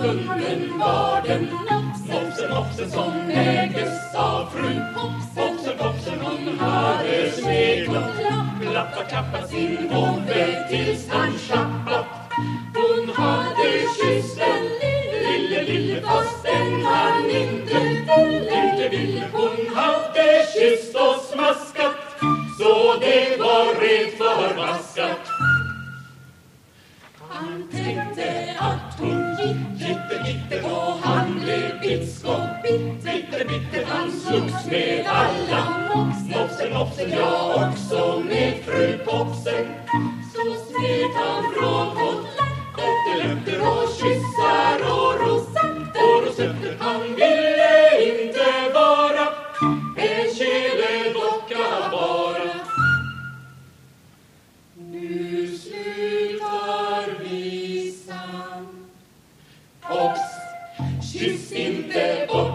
stunden var den Mopsen, mopsen som ägdes av frun. Mopsen, mopsen hon hade smekt och klappat, klappat sin vovve tills han klappat. Hon hade kysst den lille fastän han inte ville. Hon hade kysst och smaskat så det var rent förvaskat. Han tänkte att hon gitte och han blev biskop. Bitte, han slogs med alla. Mopsen, jag också med fru Popsen. Så smet han från hon efter löfter och kyssar och rosetter. Han ville inte vara en keledocka bara. Nu slutar visan. Kyss inte bort